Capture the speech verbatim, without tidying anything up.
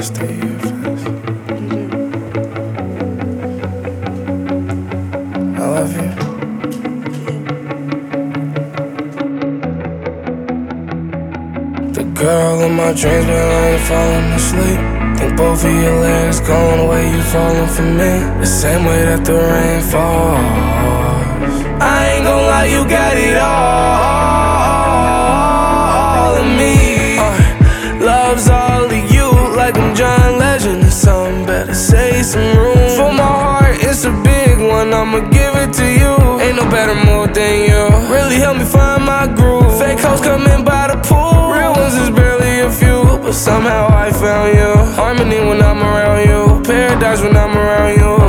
stay here fast. I love you. The girl in my dreams been like falling asleep. Think both of your legs going the way you falling for me. The same way that the rain falls. I ain't gon' lie, you got it all of me. uh, Love's all of you, like I'm John Legend or something. Better save some room for my heart, it's a big one, I'ma give it to you. Ain't no better mood than you, really help me find my groove. Fake hoes coming by the pool, real ones is barely a few, but somehow I found you. Harmony when I'm around you, paradise when I'm around you.